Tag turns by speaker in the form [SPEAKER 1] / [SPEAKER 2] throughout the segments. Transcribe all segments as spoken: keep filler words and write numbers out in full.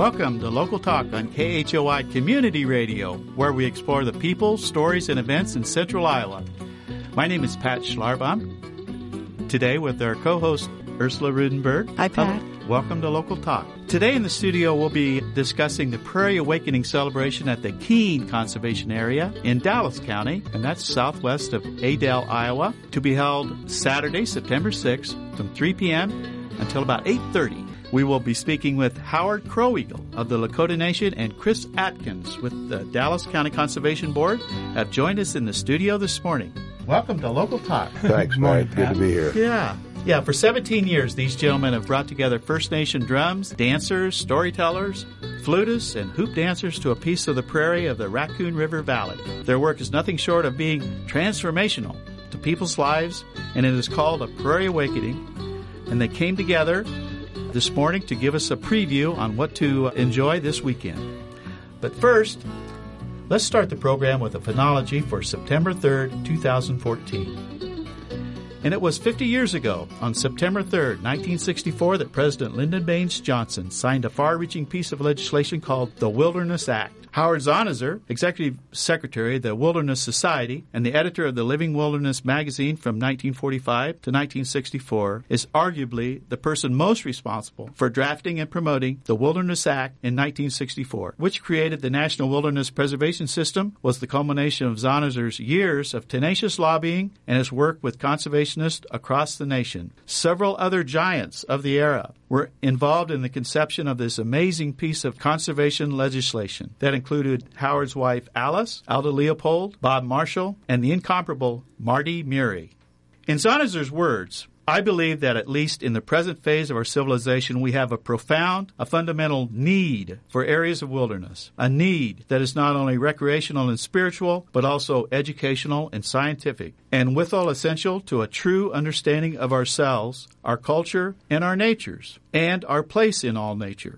[SPEAKER 1] Welcome to Local Talk on K H O I Community Radio, where we explore the people, stories, and events in Central Iowa. My name is Pat Schlarbaum. Today with our co-host, Ursula Rudenberg.
[SPEAKER 2] Hi, Pat.
[SPEAKER 1] Hello. Welcome to Local Talk. Today in the studio, we'll be discussing the Prairie Awakening celebration at the Keene Conservation Area in Dallas County, and that's southwest of Adel, Iowa, to be held Saturday, September sixth from three p.m. until about eight thirty. We will be speaking with Howard Croweagle of the Lakota Nation and Chris Atkins with the Dallas County Conservation Board have joined us in the studio this morning. Welcome to Local Talk.
[SPEAKER 3] Thanks, Mike. Good to be here.
[SPEAKER 1] Yeah. Yeah, for seventeen years, these gentlemen have brought together First Nation drums, dancers, storytellers, flutists, and hoop dancers to a piece of the prairie of the Raccoon River Valley. Their work is nothing short of being transformational to people's lives, and it is called a Prairie Awakening. And they came together this morning to give us a preview on what to enjoy this weekend. But first, let's start the program with a phonology for September third, twenty fourteen. And it was fifty years ago, on September third, nineteen sixty-four, that President Lyndon Baines Johnson signed a far-reaching piece of legislation called the Wilderness Act. Howard Zahniser, Executive Secretary of the Wilderness Society and the editor of the Living Wilderness magazine from nineteen forty-five to nineteen sixty-four, is arguably the person most responsible for drafting and promoting the Wilderness Act in nineteen sixty-four, which created the National Wilderness Preservation System, was the culmination of Zahniser's years of tenacious lobbying and his work with conservationists across the nation. Several other giants of the era were involved in the conception of this amazing piece of conservation legislation that included Howard's wife Alice, Alda Leopold, Bob Marshall, and the incomparable Marty Murray. In Zahniser's words, I believe that at least in the present phase of our civilization, we have a profound, a fundamental need for areas of wilderness, a need that is not only recreational and spiritual, but also educational and scientific, and withal essential to a true understanding of ourselves, our culture, and our natures, and our place in all nature.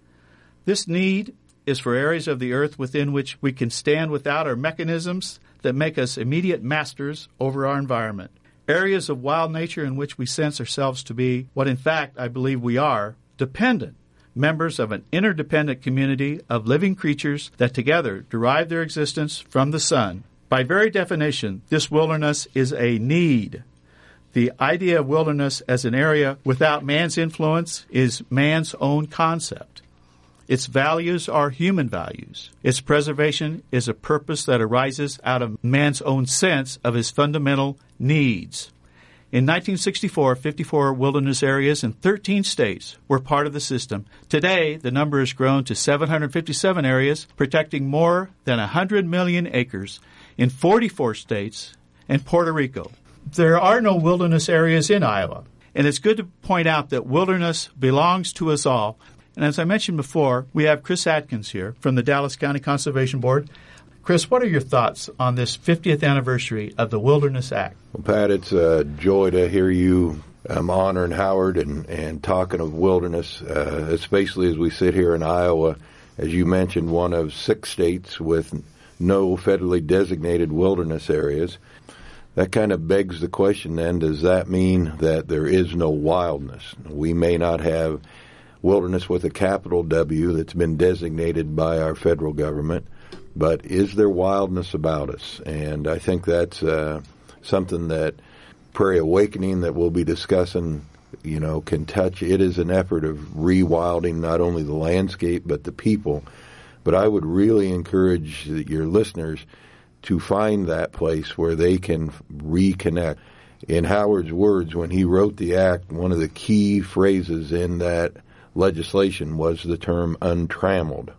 [SPEAKER 1] This need is for areas of the earth within which we can stand without our mechanisms that make us immediate masters over our environment. Areas of wild nature in which we sense ourselves to be, what in fact I believe we are, dependent, members of an interdependent community of living creatures that together derive their existence from the sun. By very definition, this wilderness is a need. The idea of wilderness as an area without man's influence is man's own concept. Its values are human values. Its preservation is a purpose that arises out of man's own sense of his fundamental needs. In nineteen sixty-four, fifty-four wilderness areas in thirteen states were part of the system. Today, the number has grown to seven hundred fifty-seven areas, protecting more than one hundred million acres in forty-four states and Puerto Rico. There are no wilderness areas in Iowa, and it's good to point out that wilderness belongs to us all. And as I mentioned before, we have Chris Atkins here from the Dallas County Conservation Board. Chris, what are your thoughts on this fiftieth anniversary of the Wilderness Act?
[SPEAKER 3] Well, Pat, it's a joy to hear you um, honoring Howard and, and talking of wilderness, uh, especially as we sit here in Iowa, as you mentioned, one of six states with no federally designated wilderness areas. That kind of begs the question then, does that mean that there is no wildness? We may not have wilderness with a capital W that's been designated by our federal government, but is there wildness about us? And I think that's uh, something that Prairie Awakening that we'll be discussing, you know, can touch. It is an effort of rewilding not only the landscape but the people. But I would really encourage your listeners to find that place where they can reconnect. In Howard's words, when he wrote the act, one of the key phrases in that legislation was the term untrammeled.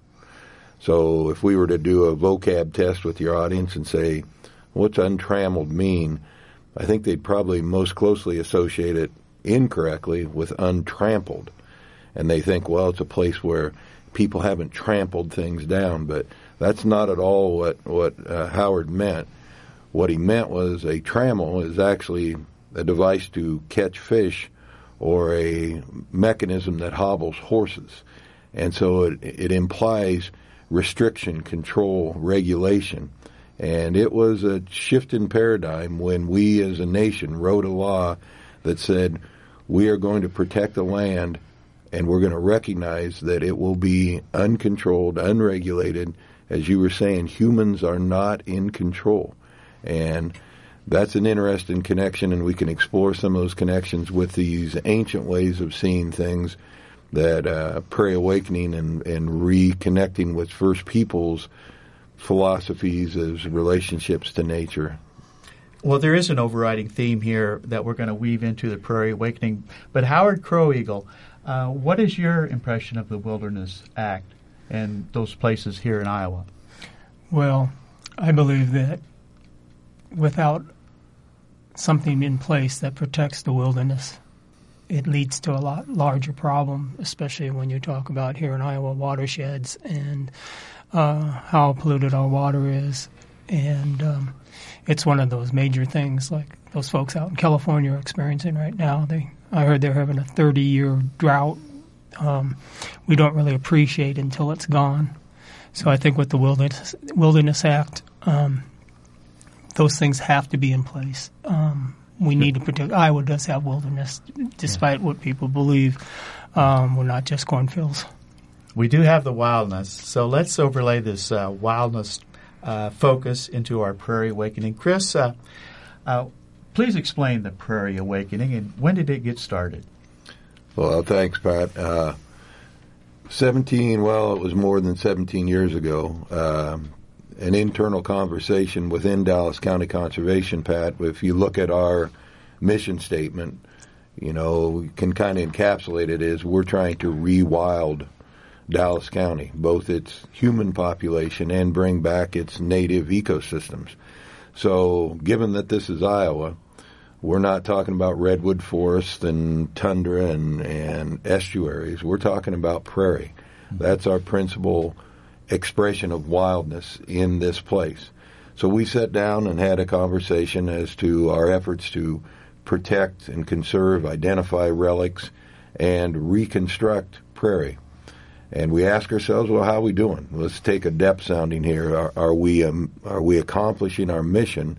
[SPEAKER 3] So if we were to do a vocab test with your audience and say, what's untrammeled mean? I think they'd probably most closely associate it incorrectly with untrampled. And they think, well, it's a place where people haven't trampled things down. But that's not at all what, what uh, Howard meant. What he meant was a trammel is actually a device to catch fish or a mechanism that hobbles horses. And so it, it implies restriction, control, regulation. And it was a shift in paradigm when we as a nation wrote a law that said we are going to protect the land and we're going to recognize that it will be uncontrolled, unregulated. As you were saying, humans are not in control. And that's an interesting connection, and we can explore some of those connections with these ancient ways of seeing things, that uh, Prairie Awakening and, and reconnecting with First Peoples philosophies as relationships to nature.
[SPEAKER 1] Well, there is an overriding theme here that we're going to weave into the Prairie Awakening. But Howard Crow Eagle, uh, what is your impression of the Wilderness Act and those places here in Iowa?
[SPEAKER 2] Well, I believe that without something in place that protects the wilderness, it leads to a lot larger problem, especially when you talk about here in Iowa watersheds and uh, how polluted our water is. And um, it's one of those major things like those folks out in California are experiencing right now. They, I heard they're having a thirty-year drought. Um, we don't really appreciate until it's gone. So I think with the Wilderness, Wilderness Act, um, those things have to be in place. Um, we need to protect. Iowa does have wilderness, despite yeah. what people believe. Um, we're not just cornfields.
[SPEAKER 1] We do have the wildness. So let's overlay this uh, wildness uh, focus into our Prairie Awakening. Chris, uh, uh, please explain the Prairie Awakening, and when did it get started?
[SPEAKER 3] Well, thanks, Pat. Uh, seventeen, well, it was more than seventeen years ago. Uh, an internal conversation within Dallas County Conservation, Pat. If you look at our mission statement, you know, we can kind of encapsulate it as we're trying to rewild Dallas County, both its human population and bring back its native ecosystems. So given that this is Iowa, we're not talking about redwood forests and tundra and, and estuaries. We're talking about prairie. That's our principal expression of wildness in this place. So we sat down and had a conversation as to our efforts to protect and conserve, identify relics, and reconstruct prairie. And we ask ourselves, well, how are we doing? Let's take a depth sounding here. Are, are we um, are we accomplishing our mission?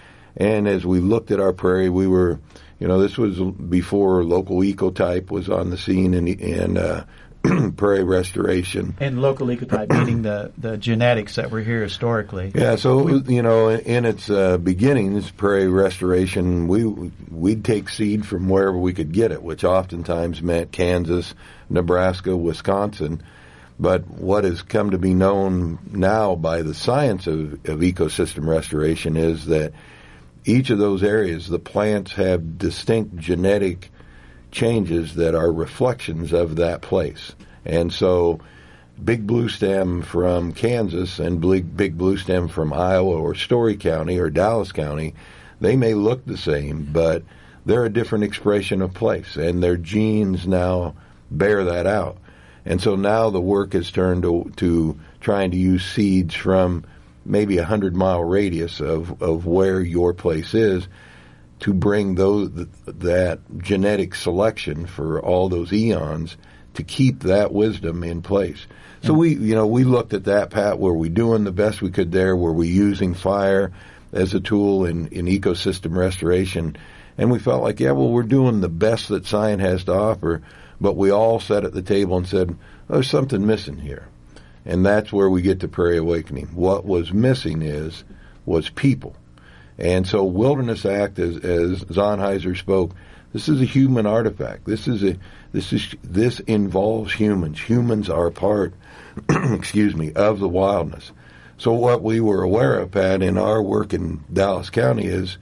[SPEAKER 3] And as we looked at our prairie, we were, you know, this was before local ecotype was on the scene in, in uh, prairie restoration.
[SPEAKER 1] And local ecotype, meaning the, the genetics that were here historically.
[SPEAKER 3] Yeah, so, we, you know, in, in its uh, beginnings, prairie restoration, we, we'd take seed from wherever we could get it, which oftentimes meant Kansas, Nebraska, Wisconsin. But what has come to be known now by the science of, of ecosystem restoration is that each of those areas, the plants have distinct genetic changes that are reflections of that place. And so big blue stem from Kansas and big, big blue stem from Iowa or Story County or Dallas County, they may look the same, but they're a different expression of place, and their genes now bear that out. And so now the work has turned to, to trying to use seeds from maybe a hundred-mile radius of, of where your place is to bring those that genetic selection for all those eons to keep that wisdom in place. So we, you know, we looked at that, Pat. Were we doing the best we could there? Were we using fire as a tool in, in ecosystem restoration? And we felt like, yeah, well, we're doing the best that science has to offer, but we all sat at the table and said, oh, there's something missing here. And that's where we get to Prairie Awakening. What was missing is, was people. And so Wilderness Act, as, as Zonheiser spoke, this is a human artifact. This is a, this is, this involves humans. Humans are part, excuse me, of the wildness. So what we were aware of, Pat, in our work in Dallas County is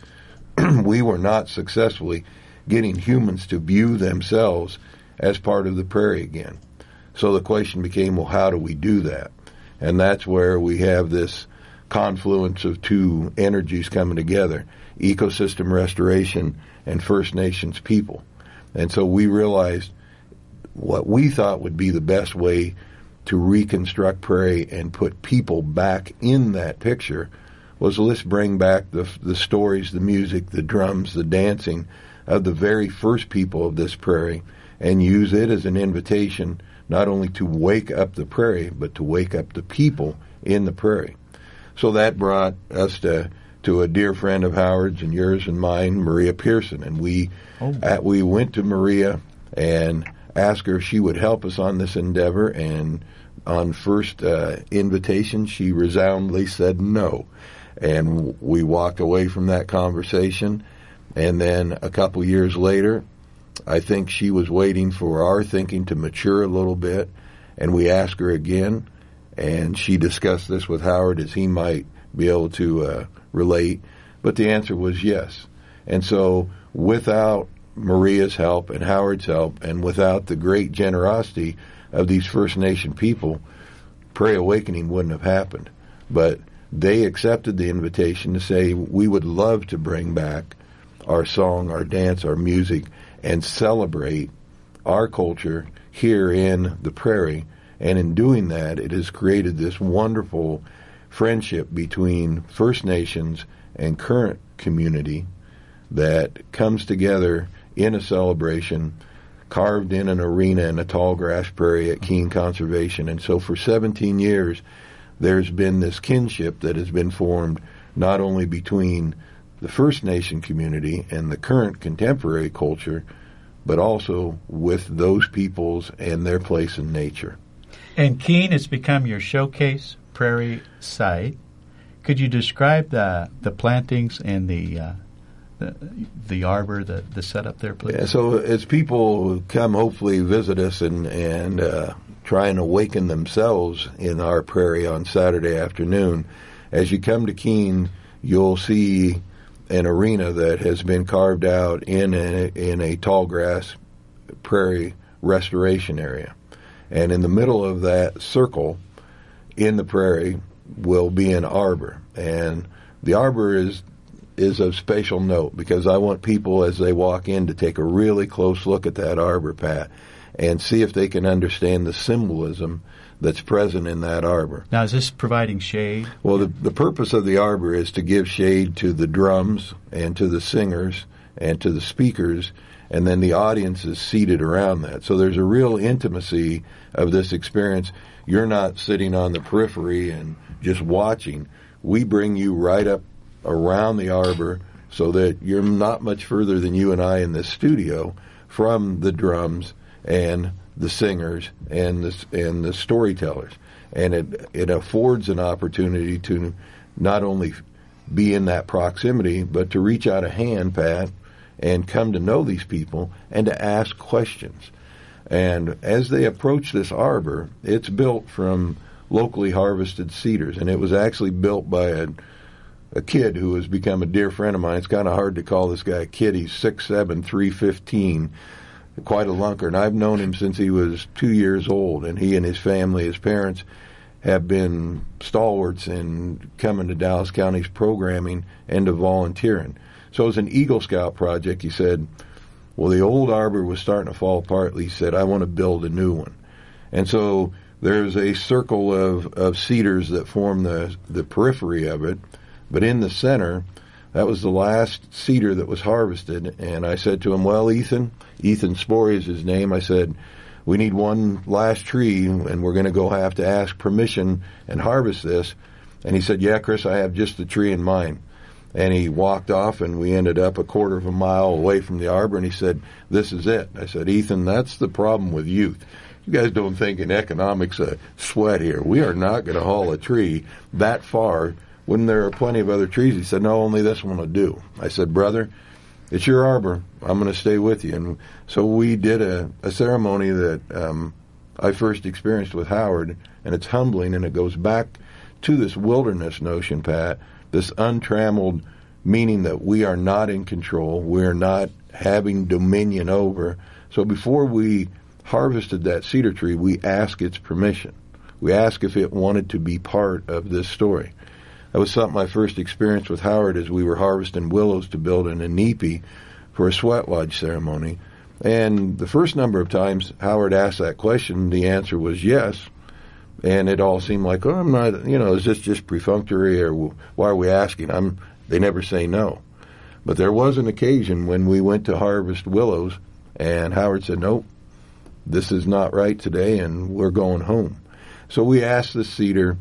[SPEAKER 3] we were not successfully getting humans to view themselves as part of the prairie again. So the question became, well, how do we do that? And that's where we have this confluence of two energies coming together, ecosystem restoration and First Nations people. And so we realized what we thought would be the best way to reconstruct prairie and put people back in that picture was, let's bring back the the stories, the music, the drums, the dancing of the very first people of this prairie, and use it as an invitation not only to wake up the prairie, but to wake up the people in the prairie. So that brought us to to a dear friend of Howard's and yours and mine, Maria Pearson, and we oh. at, we went to Maria and asked her if she would help us on this endeavor, and on first uh, invitation, she resoundingly said no. And we walked away from that conversation. And then a couple years later, I think she was waiting for our thinking to mature a little bit, and we asked her again, and she discussed this with Howard as he might be able to uh, relate, but the answer was yes. And so without Maria's help and Howard's help, and without the great generosity of these First Nation people, Prairie Awakening wouldn't have happened. But they accepted the invitation to say, we would love to bring back our song, our dance, our music, and celebrate our culture here in the Prairie. And in doing that, it has created this wonderful friendship between First Nations and current community that comes together in a celebration carved in an arena in a tall grass prairie at Keene Conservation. And so for seventeen years, there's been this kinship that has been formed not only between the First Nation community and the current contemporary culture, but also with those peoples and their place in nature.
[SPEAKER 1] And Keene has become your showcase prairie site. Could you describe the the plantings and the uh, the, the arbor, the, the setup there, please?
[SPEAKER 3] Yeah, so as people come hopefully visit us and, and uh, try and awaken themselves in our prairie on Saturday afternoon, as you come to Keene, you'll see an arena that has been carved out in a, in a tall grass prairie restoration area. And in the middle of that circle in the prairie will be an arbor. And the arbor is is of special note because I want people as they walk in to take a really close look at that arbor, Pat, and see if they can understand the symbolism that's present in that arbor.
[SPEAKER 1] Now, is this providing shade?
[SPEAKER 3] Well, the, the purpose of the arbor is to give shade to the drums and to the singers and to the speakers, and then the audience is seated around that. So there's a real intimacy of this experience. You're not sitting on the periphery and just watching. We bring you right up around the arbor so that you're not much further than you and I in this studio from the drums and the singers and the, and the storytellers. And it, it affords an opportunity to not only be in that proximity, but to reach out a hand, Pat, and come to know these people and to ask questions. And as they approach this arbor, it's built from locally harvested cedars, and it was actually built by a, a kid who has become a dear friend of mine. It's kind of hard to call this guy a kid. He's six seven, three fifteen, quite a lunker, and I've known him since he was two years old, and he and his family, his parents, have been stalwarts in coming to Dallas County's programming and to volunteering. So as an Eagle Scout project, he said, well, the old arbor was starting to fall apart. He said, I want to build a new one. And so there's a circle of, of cedars that form the, the periphery of it. But in the center, that was the last cedar that was harvested. And I said to him, well, Ethan, Ethan Spory is his name. I said, we need one last tree, and we're going to go have to ask permission and harvest this. And he said, yeah, Chris, I have just the tree in mind. And he walked off, and we ended up a quarter of a mile away from the arbor, and he said, this is it. I said, Ethan, that's the problem with youth. You guys don't think in economics a sweat here. We are not going to haul a tree that far when there are plenty of other trees. He said, no, only this one will do. I said, brother, it's your arbor. I'm going to stay with you. And so we did a, a ceremony that um, I first experienced with Howard, and it's humbling, and it goes back to this wilderness notion, Pat, this untrammeled meaning that we are not in control, we're not having dominion over. So before we harvested that cedar tree, we asked its permission. We asked if it wanted to be part of this story. That was something I first experienced with Howard as we were harvesting willows to build an inipi for a sweat lodge ceremony. And the first number of times Howard asked that question, the answer was yes. And it all seemed like, oh, I'm not, you know, is this just perfunctory, or why are we asking? I'm. They never say no. But there was an occasion when we went to harvest willows, and Howard said, nope, this is not right today, and we're going home. So we asked the cedar.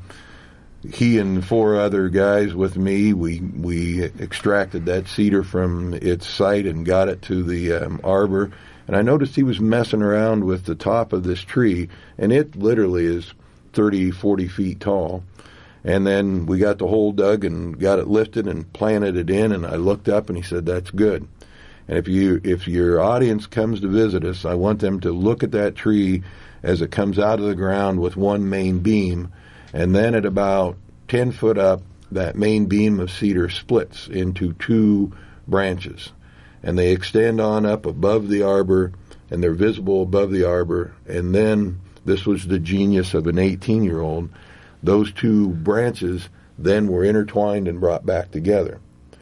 [SPEAKER 3] He and four other guys with me, we we extracted that cedar from its site and got it to the um, arbor, And I noticed he was messing around with the top of this tree, and it literally is thirty, forty feet tall. And then we got the hole dug and got it lifted and planted it in, and I looked up and he said, that's good. And if you if your audience comes to visit us, I want them to look at that tree as it comes out of the ground with one main beam, and then at about ten foot up, that main beam of cedar splits into two branches, and they extend on up above the arbor, and they're visible above the arbor. And then, this was the genius of an eighteen-year-old, those two branches then were intertwined and brought back together.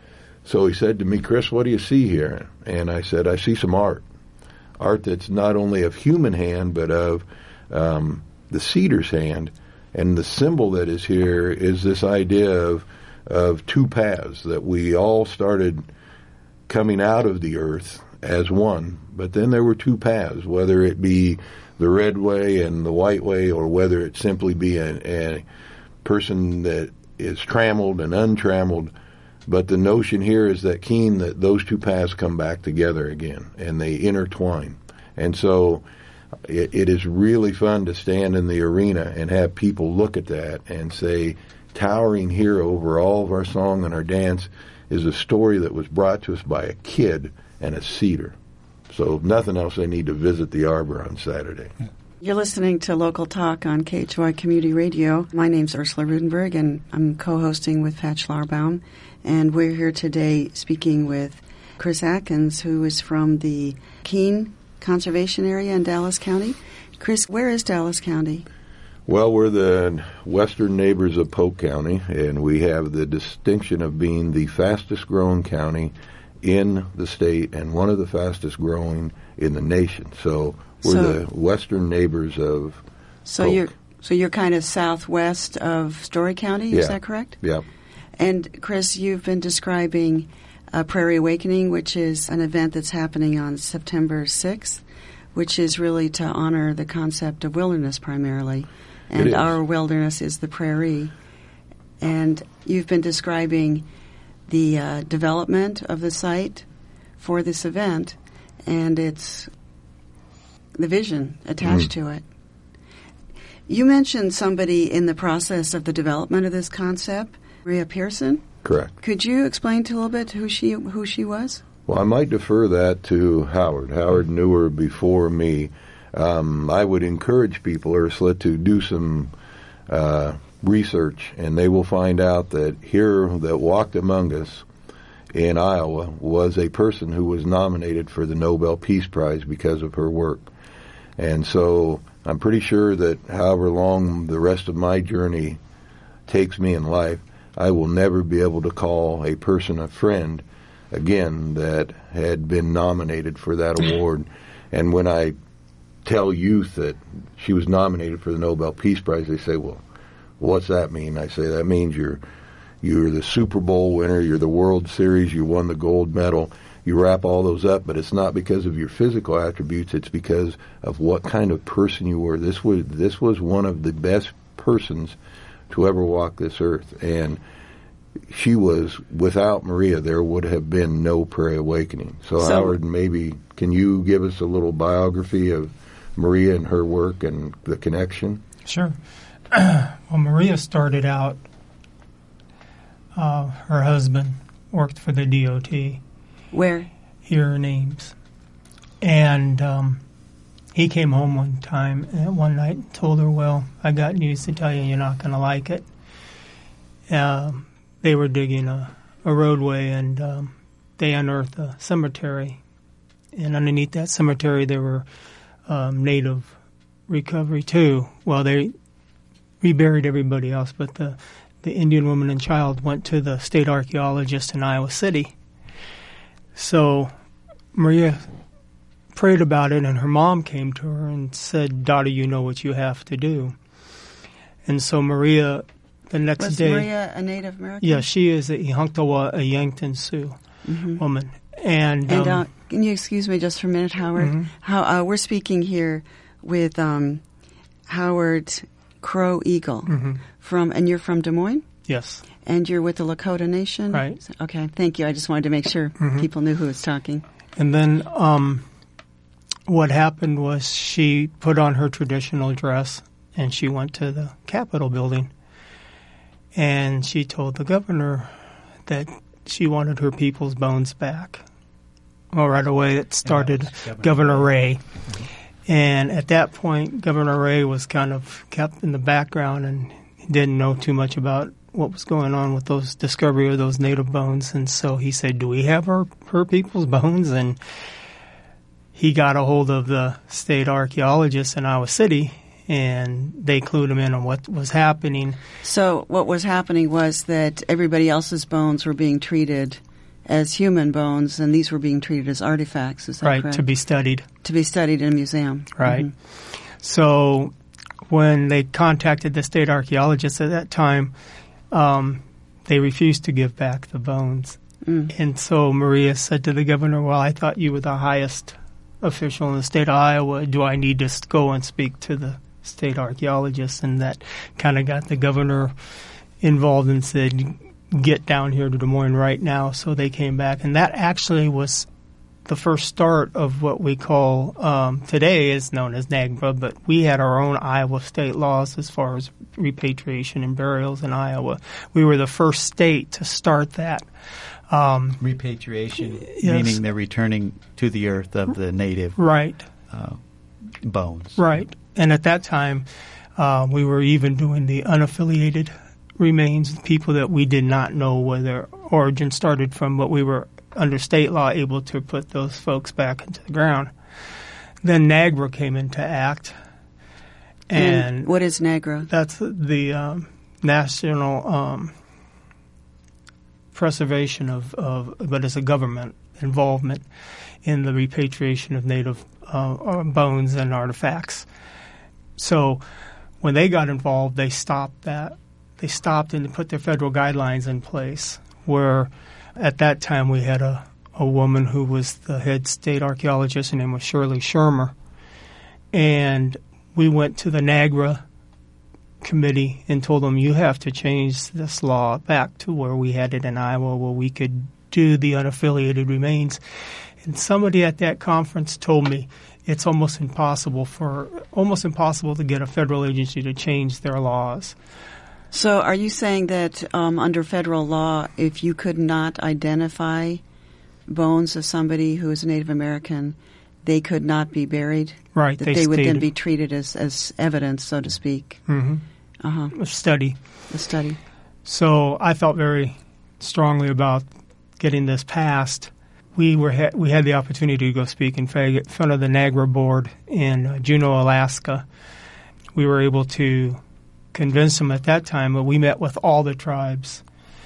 [SPEAKER 3] So he said to me, Chris, what do you see here? And I said, I see some art. Art that's not only of human hand, but of um, the cedar's hand. And the symbol that is here is this idea of of two paths, that we all started coming out of the earth as one, but then there were two paths, whether it be the red way and the white way, or whether it simply be a, a person that is trammeled and untrammeled. But the notion here is that keen that those two paths come back together again, and they intertwine. And so it, it is really fun to stand in the arena and have people look at that and say, towering here over all of our song and our dance is a story that was brought to us by a kid and a cedar. So if nothing else, they need to visit the arbor on Saturday.
[SPEAKER 4] You're listening to Local Talk on K H O I Community Radio. My name's Ursula Rudenberg, and I'm co-hosting with Pat Schlarbaum. And we're here today speaking with Chris Atkins, who is from the Keene Conservation Area in Dallas County. Chris, where is Dallas County?
[SPEAKER 3] Well, we're the western neighbors of Polk County, and we have the distinction of being the fastest growing county in the state and one of the fastest growing in the nation. So we're so, the western neighbors of
[SPEAKER 4] so
[SPEAKER 3] Polk.
[SPEAKER 4] You're, so you're kind of southwest of Story County,
[SPEAKER 3] yeah.
[SPEAKER 4] Is that correct?
[SPEAKER 3] Yeah.
[SPEAKER 4] And, Chris, you've been describing uh, Prairie Awakening, which is an event that's happening on September sixth, which is really to honor the concept of wilderness primarily. And our wilderness is the prairie. And you've been describing the uh, development of the site for this event, and it's the vision attached mm-hmm. to it. You mentioned somebody in the process of the development of this concept, Maria Pearson.
[SPEAKER 3] Correct.
[SPEAKER 4] Could you explain to a little bit who she who she was?
[SPEAKER 3] Well, I might defer that to Howard. Howard knew her before me. Um, I would encourage people, Ursula, to do some uh, research, and they will find out that here that walked among us in Iowa was a person who was nominated for the Nobel Peace Prize because of her work. And so I'm pretty sure that however long the rest of my journey takes me in life, I will never be able to call a person a friend again that had been nominated for that award. And when I tell youth that she was nominated for the Nobel Peace Prize, they say, well, what's that mean? I say, that means you're you're the Super Bowl winner, you're the World Series, you won the gold medal. You wrap all those up, but it's not because of your physical attributes, it's because of what kind of person you were. This was this was one of the best persons to ever walk this earth. And she was, without Maria, there would have been no Prairie Awakening. So, so Howard, maybe can you give us a little biography of Maria and her work and the connection?
[SPEAKER 2] Sure. Well, Maria started out, uh, her husband worked for the D O T.
[SPEAKER 4] Where?
[SPEAKER 2] Here in Ames. And um, he came home one time, uh, one night, and told her, well, I got news to tell you, you're not going to like it. Um, they were digging a, a roadway, and um, they unearthed a cemetery. And underneath that cemetery, there were um, native recovery, too. Well, they reburied everybody else, but the, the Indian woman and child went to the state archaeologist in Iowa City. So Maria prayed about it, and her mom came to her and said, daughter, you know what you have to do. And so Maria, the next
[SPEAKER 4] Was
[SPEAKER 2] day...
[SPEAKER 4] Was Maria a Native American?
[SPEAKER 2] Yeah, she is a Ihanktawa, a Yankton Sioux mm-hmm. woman. And,
[SPEAKER 4] and
[SPEAKER 2] um,
[SPEAKER 4] uh, can you excuse me just for a minute, Howard?
[SPEAKER 2] Mm-hmm.
[SPEAKER 4] How uh, we're speaking here with um, Howard Crow Eagle
[SPEAKER 2] mm-hmm.
[SPEAKER 4] from, and you're from Des Moines?
[SPEAKER 2] Yes.
[SPEAKER 4] And you're with the Lakota Nation?
[SPEAKER 2] Right.
[SPEAKER 4] Okay, thank you. I just wanted to make sure
[SPEAKER 2] mm-hmm.
[SPEAKER 4] people knew who was talking.
[SPEAKER 2] And then um, what happened was she put on her traditional dress and she went to the Capitol building. And she told the governor that she wanted her people's bones back. Well, right away it started yeah, Governor, Governor Ray. Mm-hmm. And at that point, Governor Ray was kind of kept in the background and didn't know too much about what was going on with those discovery of those native bones. And so he said, do we have her, her people's bones? And he got a hold of the state archaeologists in Iowa City, and they clued him in on what was happening.
[SPEAKER 4] So what was happening was that everybody else's bones were being treated as human bones, and these were being treated as artifacts, is that
[SPEAKER 2] right,
[SPEAKER 4] correct?
[SPEAKER 2] To be studied.
[SPEAKER 4] To be studied in a museum.
[SPEAKER 2] Right.
[SPEAKER 4] Mm-hmm.
[SPEAKER 2] So when they contacted the state archaeologists at that time, um, they refused to give back the bones. Mm. And so Maria said to the governor, well, I thought you were the highest official in the state of Iowa. Do I need to go and speak to the state archaeologists? And that kind of got the governor involved and said, get down here to Des Moines right now. So they came back. And that actually was the first start of what we call um, today is known as NAGPRA, but we had our own Iowa state laws as far as repatriation and burials in Iowa. We were the first state to start that. Um,
[SPEAKER 1] repatriation,
[SPEAKER 2] yes.
[SPEAKER 1] Meaning they're returning to the earth of the native
[SPEAKER 2] right.
[SPEAKER 1] uh, bones.
[SPEAKER 2] Right. And at that time, uh, we were even doing the unaffiliated remains, people that we did not know where their origin started from, but we were, under state law, able to put those folks back into the ground. Then NAGPRA came into act. And,
[SPEAKER 4] and what is NAGPRA?
[SPEAKER 2] That's the um, National um, Preservation of, of, but it's a government involvement in the repatriation of native uh, bones and artifacts. So when they got involved, they stopped that. They stopped and put their federal guidelines in place where at that time we had a, a woman who was the head state archaeologist. Her name was Shirley Shermer. And we went to the NAGPRA committee and told them, you have to change this law back to where we had it in Iowa, where we could do the unaffiliated remains. And somebody at that conference told me it's almost impossible for almost impossible to get a federal agency to change their laws.
[SPEAKER 4] So are you saying that um, under federal law, if you could not identify bones of somebody who is a Native American, they could not be buried?
[SPEAKER 2] Right.
[SPEAKER 4] That
[SPEAKER 2] they,
[SPEAKER 4] they would
[SPEAKER 2] stated.
[SPEAKER 4] then be treated as, as evidence, so to speak.
[SPEAKER 2] Mm-hmm.
[SPEAKER 4] Uh-huh.
[SPEAKER 2] A study.
[SPEAKER 4] A study.
[SPEAKER 2] So I felt very strongly about getting this passed. We were ha- we had the opportunity to go speak in front of the NAGPRA board in uh, Juneau, Alaska. We were able to convince them at that time, but we met with all the tribes.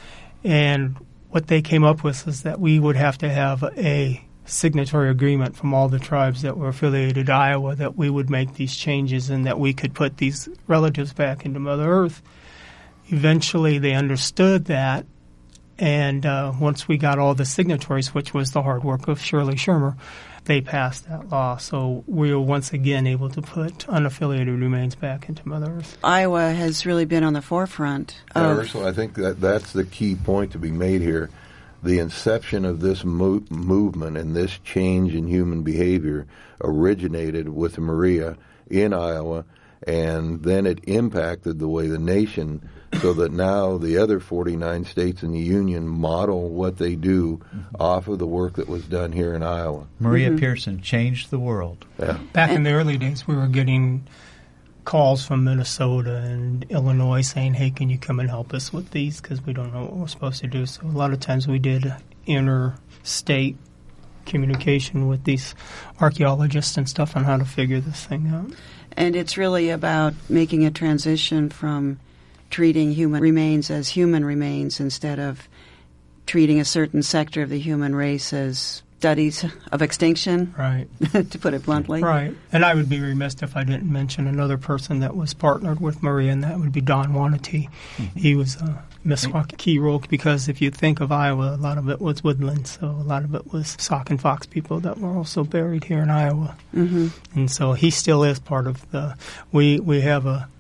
[SPEAKER 2] And what they came up with is that we would have to have a signatory agreement from all the tribes that were affiliated to Iowa that we would make these changes and that we could put these relatives back into Mother Earth. Eventually they understood that, and uh, once we got all the signatories, which was the hard work of Shirley Shermer, they passed that law. So we were once again able to put unaffiliated remains back into Mother Earth.
[SPEAKER 4] Iowa has really been on the forefront of...
[SPEAKER 3] Yeah, Ursula, I think that that's the key point to be made here. The inception of this mo- movement and this change in human behavior originated with Maria in Iowa, and then it impacted the way the nation, so that now the other forty-nine states in the Union model what they do mm-hmm. off of the work that was done here in Iowa.
[SPEAKER 1] Maria
[SPEAKER 4] mm-hmm.
[SPEAKER 1] Pearson changed the world.
[SPEAKER 3] Yeah.
[SPEAKER 2] Back in the early days, we were getting calls from Minnesota and Illinois saying, hey, can you come and help us with these because we don't know what we're supposed to do. So a lot of times we did interstate communication with these archaeologists and stuff on how to figure this thing out.
[SPEAKER 4] And it's really about making a transition from treating human remains as human remains instead of treating a certain sector of the human race as studies of extinction,
[SPEAKER 2] right?
[SPEAKER 4] to put it bluntly.
[SPEAKER 2] Right. And I would be remiss if I didn't mention another person that was partnered with Maria, and that would be Don Wanatee. Mm-hmm. He was a Meskwaki key role because if you think of Iowa, a lot of it was woodland, so a lot of it was Sauk and Fox people that were also buried here in Iowa.
[SPEAKER 4] Mm-hmm.
[SPEAKER 2] And so he still is part of the, we, we have a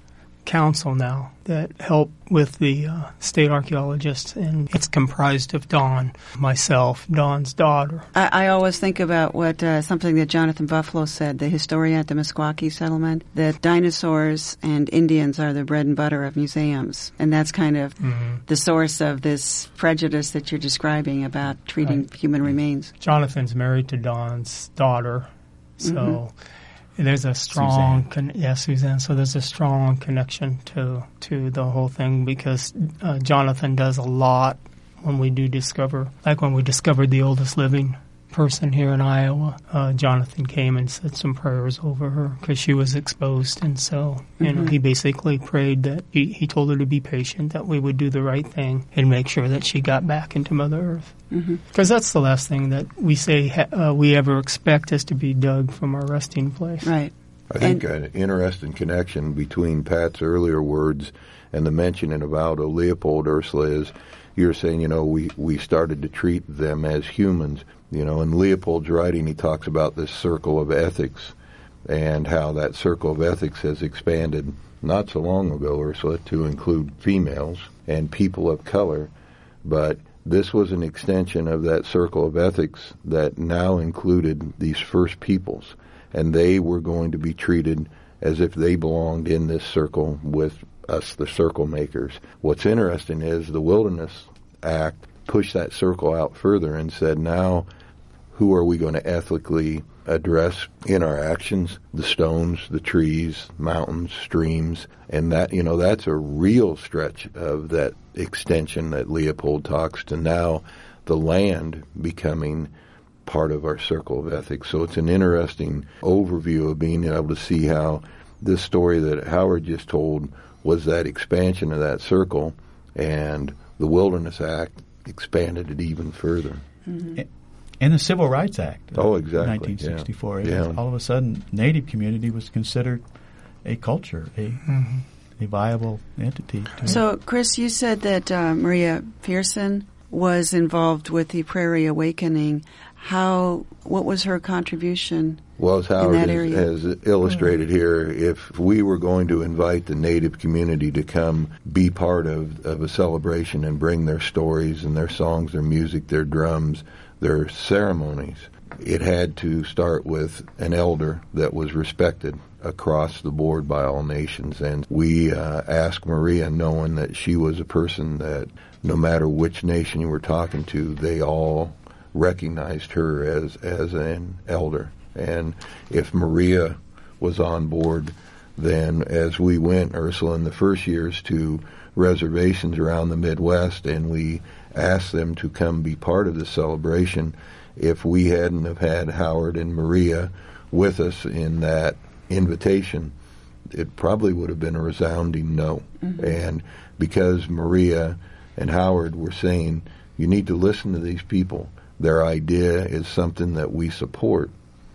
[SPEAKER 2] council now that help with the uh, state archaeologists, and it's comprised of Dawn, myself, Dawn's daughter.
[SPEAKER 4] I, I always think about what uh, something that Jonathan Buffalo said, the historian at the Meskwaki settlement, that dinosaurs and Indians are the bread and butter of museums, and that's kind of mm-hmm. the source of this prejudice that you're describing about treating right. human remains.
[SPEAKER 2] Jonathan's married to Dawn's daughter, so... Mm-hmm. There's a strong, Suzanne. Con- yeah, Suzanne. So there's a strong connection to to the whole thing because uh, Jonathan does a lot when we do discover, like when we discovered the oldest living person here in Iowa. Uh, Jonathan came and said some prayers over her because she was exposed, and so you mm-hmm. know he basically prayed that he, he told her to be patient, that we would do the right thing and make sure that she got back into Mother Earth. Because mm-hmm. that's the last thing that we say uh, we ever expect is to be dug from our resting place.
[SPEAKER 4] Right.
[SPEAKER 3] I think and, an interesting connection between Pat's earlier words and the mentioning of Aldo Leopold, Ursula, is you're saying, you know, we, we started to treat them as humans. You know, in Leopold's writing, he talks about this circle of ethics and how that circle of ethics has expanded not so long ago, Ursula, to include females and people of color, but this was an extension of that circle of ethics that now included these first peoples, and they were going to be treated as if they belonged in this circle with us, the circle makers. What's interesting is the Wilderness Act pushed that circle out further and said, now who are we going to ethically address in our actions? The stones, the trees, mountains, streams, and that, you know, that's a real stretch of that extension that Leopold talks to now the land becoming part of our circle of ethics. So it's an interesting overview of being able to see how this story that Howard just told was that expansion of that circle, and the Wilderness Act expanded it even further.
[SPEAKER 1] Mm-hmm. And the Civil Rights Act of
[SPEAKER 3] oh, exactly.
[SPEAKER 1] nineteen sixty-four.
[SPEAKER 3] Yeah.
[SPEAKER 1] Yeah. All of a sudden, Native community was considered a culture, a mm-hmm. a viable entity.
[SPEAKER 4] So, Chris, you said that uh, Maria Pearson was involved with the Prairie Awakening. How? What was her contribution?
[SPEAKER 3] Well, as Howard
[SPEAKER 4] in that
[SPEAKER 3] has,
[SPEAKER 4] area?
[SPEAKER 3] has illustrated here, if we were going to invite the Native community to come be part of, of a celebration and bring their stories and their songs, their music, their drums, their ceremonies, it had to start with an elder that was respected across the board by all nations. And we uh, asked Maria, knowing that she was a person that no matter which nation you were talking to, they all recognized her as, as an elder. And if Maria was on board, then as we went, Ursula, in the first years to reservations around the Midwest, and we asked them to come be part of the celebration, if we hadn't have had Howard and Maria with us in that invitation, it probably would have been a resounding no. Mm-hmm. And because Maria and Howard were saying, you need to listen to these people, their idea is something that we support,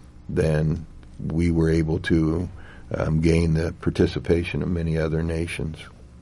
[SPEAKER 3] then we were able to um, gain the participation of many other nations.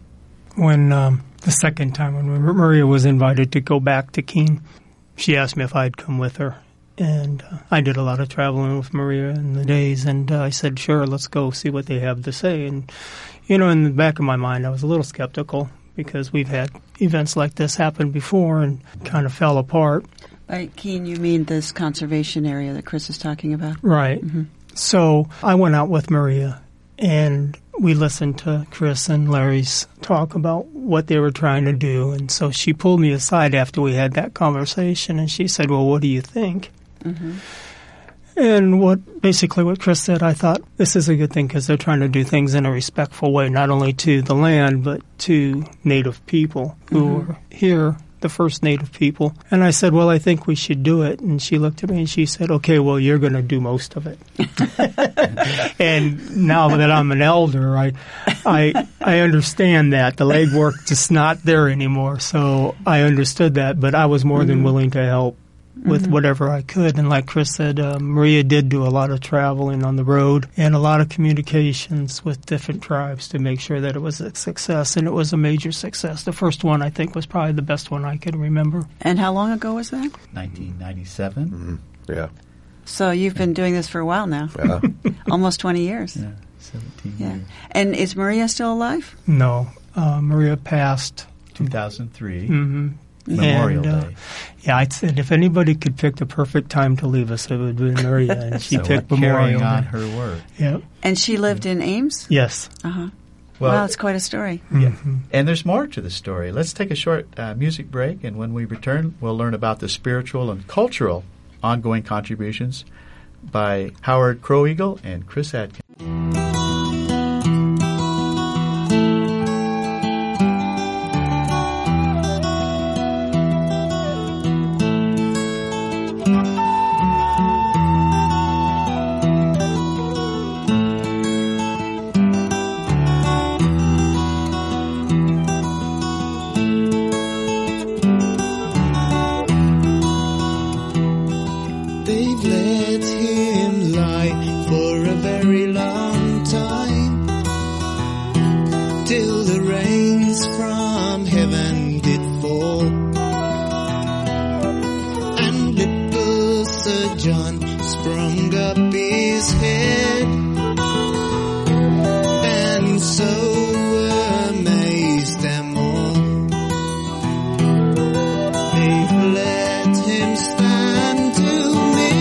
[SPEAKER 2] When um, the second time when Maria was invited to go back to Keene, she asked me if I'd come with her. And uh, I did a lot of traveling with Maria in the days, and uh, I said, sure, let's go see what they have to say. And, you know, in the back of my mind, I was a little skeptical because we've had events like this happen before and kind of fell apart.
[SPEAKER 4] By Keene, you mean this conservation area that Chris is talking about?
[SPEAKER 2] Right. Mm-hmm. So I went out with Maria, and we listened to Chris and Larry's talk about what they were trying to do. And so she pulled me aside after we had that conversation, and she said, well, what do you think? Mm-hmm. And what basically what Chris said, I thought this is a good thing because they're trying to do things in a respectful way, not only to the land, but to Native people who mm-hmm. are here, the first Native people. And I said, well, I think we should do it. And she looked at me and she said, okay, well, you're going to do most of it. And now that I'm an elder, I, I, I understand that. The legwork just not there anymore. So I understood that, but I was more mm-hmm. than willing to help with mm-hmm. whatever I could. And like Chris said, uh, Maria did do a lot of traveling on the road and a lot of communications with different tribes to make sure that it was a success, and it was a major success. The first one, I think, was probably the best one I could remember.
[SPEAKER 4] And how long ago was that?
[SPEAKER 1] nineteen ninety-seven.
[SPEAKER 3] Mm-hmm. Yeah.
[SPEAKER 4] So you've been doing this for a while now.
[SPEAKER 3] Yeah.
[SPEAKER 4] Almost twenty years.
[SPEAKER 1] Yeah. seventeen
[SPEAKER 4] Yeah.
[SPEAKER 1] years.
[SPEAKER 4] And is Maria still alive?
[SPEAKER 2] No, uh, Maria passed.
[SPEAKER 1] two thousand three,
[SPEAKER 2] Mm-hmm.
[SPEAKER 1] Memorial
[SPEAKER 2] and, uh,
[SPEAKER 1] Day.
[SPEAKER 2] Yeah, I said if anybody could pick the perfect time to leave us, it would be Maria, and she
[SPEAKER 1] so
[SPEAKER 2] picked
[SPEAKER 1] we're
[SPEAKER 2] Memorial
[SPEAKER 1] carrying on
[SPEAKER 2] Day.
[SPEAKER 1] her work.
[SPEAKER 2] Yeah.
[SPEAKER 4] And she lived in Ames?
[SPEAKER 2] Yes.
[SPEAKER 4] Uh-huh.
[SPEAKER 1] Well,
[SPEAKER 4] wow, it's quite a story.
[SPEAKER 1] Yeah.
[SPEAKER 2] Mm-hmm.
[SPEAKER 1] And there's more to the story. Let's take a short uh, music break, and when we return, we'll learn about the spiritual and cultural ongoing contributions by Howard Croweagle and Chris Adkins.
[SPEAKER 5] They've let him lie for a very long time, till the rains from heaven did fall, and little Sir John sprung up his head, and so amazed them all. They've let him stand to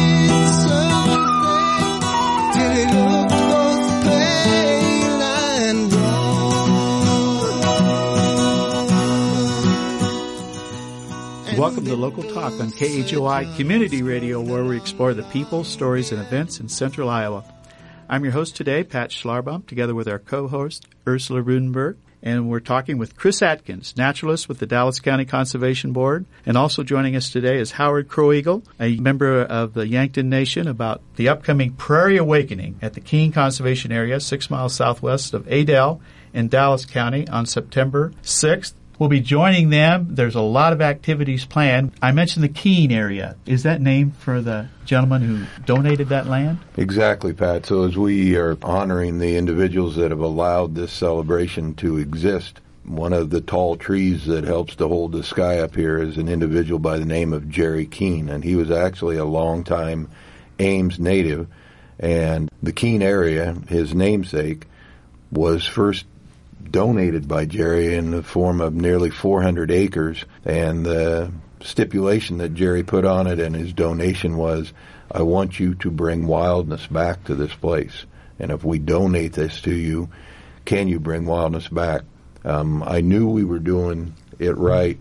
[SPEAKER 1] Welcome to Local Talk on K H O I Community Radio, where we explore the people, stories, and events in central Iowa. I'm your host today, Pat Schlarbaum, together with our co-host, Ursula Rudenberg, and we're talking with Chris Adkins, naturalist with the Dallas County Conservation Board, and also joining us today is Howard Croweagle, a member of the Yankton Nation, about the upcoming Prairie Awakening at the Keene Conservation Area, six miles southwest of Adel in Dallas County on September sixth. We'll be joining them. There's a lot of activities planned. I mentioned the Keene area. Is that named for the gentleman who donated that land?
[SPEAKER 3] Exactly, Pat. So as we are honoring the individuals that have allowed this celebration to exist, one of the tall trees that helps to hold the sky up here is an individual by the name of Jerry Keene, and he was actually a longtime Ames native. And the Keene area, his namesake, was first donated by Jerry in the form of nearly four hundred acres, and the stipulation that Jerry put on it and his donation was, I want you to bring wildness back to this place, and if we donate this to you, can you bring wildness back? Um, I knew we were doing it right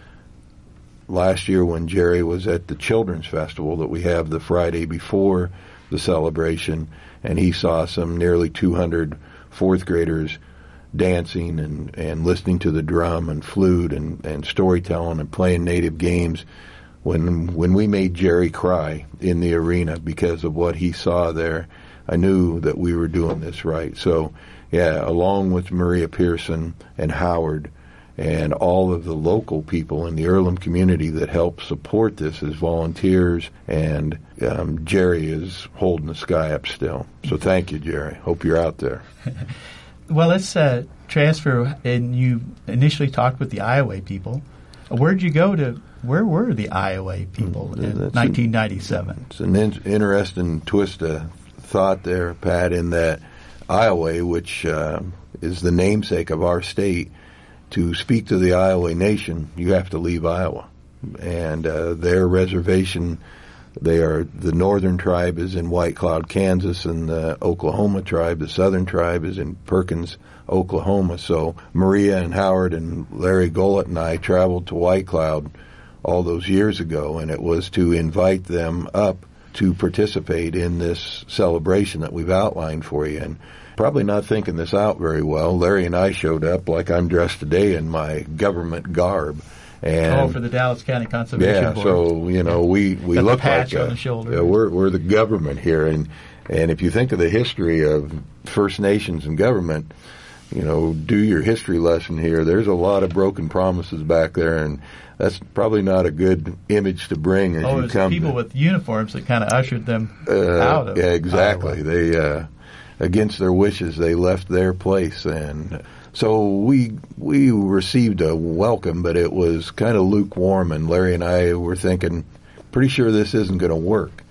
[SPEAKER 3] last year when Jerry was at the Children's Festival that we have the Friday before the celebration, and he saw some nearly two hundred fourth graders dancing and, and listening to the drum and flute and, and storytelling and playing native games. When when we made Jerry cry in the arena because of what he saw there, I knew that we were doing this right. So, yeah, along with Maria Pearson and Howard and all of the local people in the Earlham community that help support this as volunteers, and um, Jerry is holding the sky up still. So thank you, Jerry. Hope you're out there.
[SPEAKER 1] Well, let's uh, transfer, and you initially talked with the Iowa people. Where'd you go to, where were the Iowa people in
[SPEAKER 3] That's
[SPEAKER 1] nineteen ninety-seven?
[SPEAKER 3] An, it's an in, interesting twist of thought there, Pat, in that Iowa, which uh, is the namesake of our state, to speak to the Iowa Nation, you have to leave Iowa. And uh, their reservation, they are, the northern tribe is in White Cloud, Kansas, and the Oklahoma tribe, the southern tribe, is in Perkins, Oklahoma. So Maria and Howard and Larry Gollett and I traveled to White Cloud all those years ago, and it was to invite them up to participate in this celebration that we've outlined for you. And probably not thinking this out very well, Larry and I showed up like I'm dressed today in my government garb. And
[SPEAKER 1] oh, for the Dallas County Conservation
[SPEAKER 3] yeah,
[SPEAKER 1] Board.
[SPEAKER 3] so, you know, we, we
[SPEAKER 1] Got
[SPEAKER 3] look
[SPEAKER 1] the patch
[SPEAKER 3] like
[SPEAKER 1] on
[SPEAKER 3] a,
[SPEAKER 1] the shoulder.
[SPEAKER 3] Yeah, we're, we're the government here. And, and if you think of the history of First Nations and government, you know, do your history lesson here. There's a lot of broken promises back there, and that's probably not a good image to bring as
[SPEAKER 1] oh,
[SPEAKER 3] you
[SPEAKER 1] it's
[SPEAKER 3] come
[SPEAKER 1] people
[SPEAKER 3] to,
[SPEAKER 1] with uniforms that kind of ushered them
[SPEAKER 3] uh,
[SPEAKER 1] out of
[SPEAKER 3] Yeah, exactly.
[SPEAKER 1] Iowa.
[SPEAKER 3] They, uh, against their wishes, they left their place, and so we we received a welcome, but it was kind of lukewarm, and Larry and I were thinking, pretty sure this isn't going to work.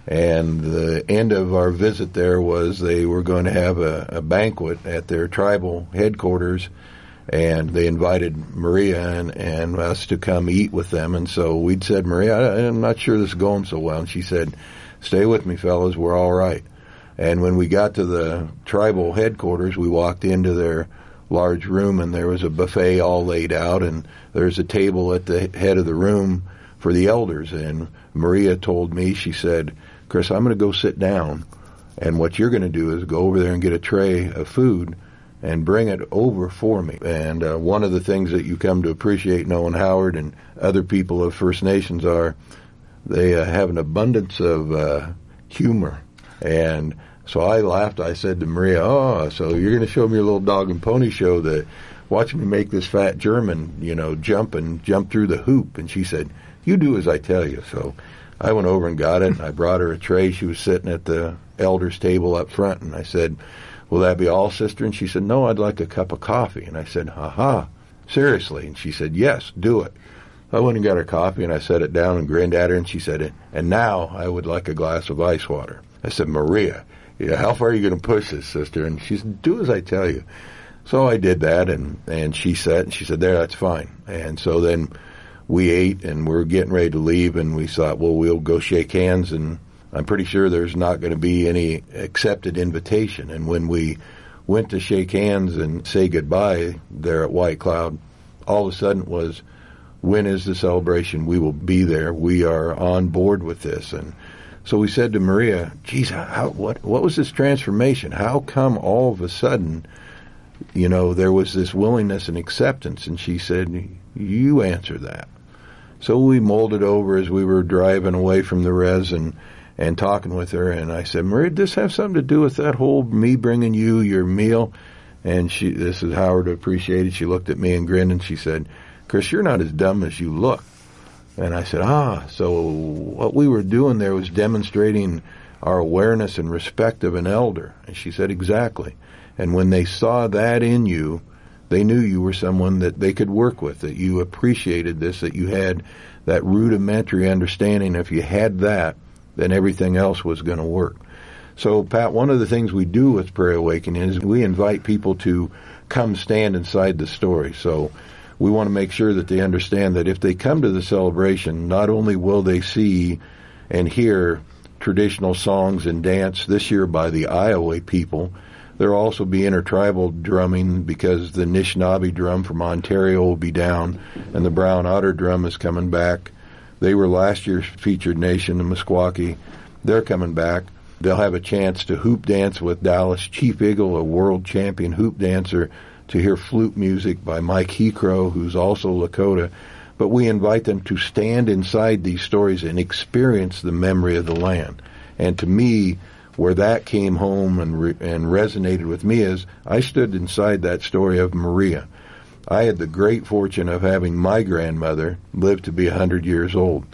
[SPEAKER 3] And the end of our visit there was they were going to have a, a banquet at their tribal headquarters, and they invited Maria and, and us to come eat with them. And so we'd said, Maria, I'm not sure this is going so well. And she said, stay with me, fellas, we're all right. And when we got to the tribal headquarters, we walked into their large room, and there was a buffet all laid out, and there's a table at the head of the room for the elders. And Maria told me, she said, Chris, I'm going to go sit down, and what you're going to do is go over there and get a tray of food and bring it over for me. And uh, one of the things that you come to appreciate knowing Howard and other people of First Nations are they uh, have an abundance of uh, humor. And so I laughed. I said to Maria, oh, so you're going to show me your little dog and pony show that watch me make this fat German, you know, jump and jump through the hoop. And she said, you do as I tell you. So I went over and got it, and I brought her a tray. She was sitting at the elders' table up front, and I said, will that be all, sister? And she said, no, I'd like a cup of coffee. And I said, ha-ha, seriously? And she said, yes, do it. I went and got her coffee, and I set it down and grinned at her, and she said, and now I would like a glass of ice water. I said, Maria, yeah, how far are you going to push this, sister? And she said, do as I tell you. So I did that, and, and she sat, and she said, there, that's fine. And so then we ate, and we were getting ready to leave, and we thought, well, we'll go shake hands, and I'm pretty sure there's not going to be any accepted invitation. And when we went to shake hands and say goodbye there at White Cloud, all of a sudden it was, when is the celebration? We will be there. We are on board with this. And so we said to Maria, geez, how, what, what was this transformation? How come all of a sudden, you know, there was this willingness and acceptance? And she said, you answer that. So we mulled it over as we were driving away from the res and, and talking with her. And I said, Maria, does this have something to do with that whole me bringing you your meal? And she, this is Howard appreciated. She looked at me and grinned, and she said, Chris, you're not as dumb as you look. And I said, ah, so what we were doing there was demonstrating our awareness and respect of an elder. And she said, exactly. And when they saw that in you, they knew you were someone that they could work with, that you appreciated this, that you had that rudimentary understanding. If you had that, then everything else was going to work. So, Pat, one of the things we do with Prairie Awakening is we invite people to come stand inside the story. So we want to make sure that they understand that if they come to the celebration, not only will they see and hear traditional songs and dance this year by the Iowa people, there'll also be intertribal drumming because the Anishinaabe drum from Ontario will be down and the Brown Otter drum is coming back. They were last year's featured nation, the Meskwaki. They're coming back. They'll have a chance to hoop dance with Dallas Chief Eagle, a world champion hoop dancer, to hear flute music by Mike Hecrow, who's also Lakota. But we invite them to stand inside these stories and experience the memory of the land. And to me, where that came home and re- and resonated with me is I stood inside that story of Maria. I had the great fortune of having my grandmother live to be one hundred years old.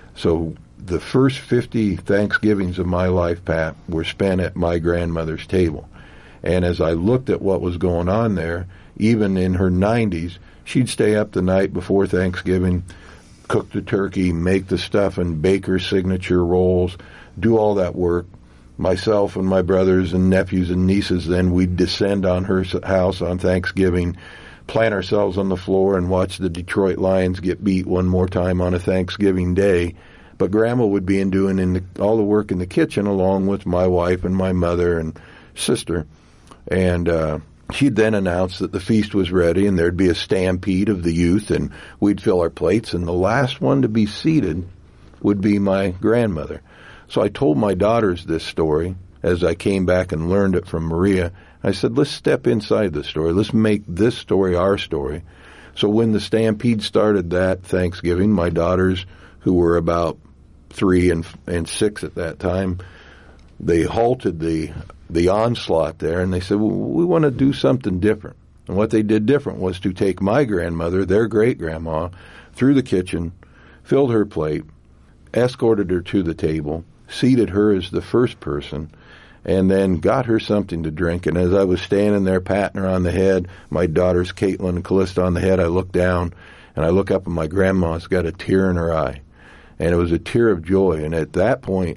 [SPEAKER 3] So the first fifty Thanksgivings of my life, Pat, were spent at my grandmother's table. And as I looked at what was going on there, even in her nineties, she'd stay up the night before Thanksgiving, cook the turkey, make the stuffing, bake her signature rolls, do all that work. Myself and my brothers and nephews and nieces, then we'd descend on her house on Thanksgiving, plant ourselves on the floor and watch the Detroit Lions get beat one more time on a Thanksgiving day. But Grandma would be in doing in the, all the work in the kitchen along with my wife and my mother and sister. And uh, she'd then announce that the feast was ready and there'd be a stampede of the youth and we'd fill our plates. And the last one to be seated would be my grandmother. So I told my daughters this story as I came back and learned it from Maria. I said, let's step inside the story. Let's make this story our story. So when the stampede started that Thanksgiving, my daughters, who were about three and and six at that time, they halted the the onslaught there, and they said, well, we want to do something different. And what they did different was to take my grandmother, their great-grandma, through the kitchen, filled her plate, escorted her to the table, seated her as the first person, and then got her something to drink. And as I was standing there patting her on the head, my daughters Caitlin and Callista on the head, I looked down, and I look up, and my grandma's got a tear in her eye. And it was a tear of joy. And at that point,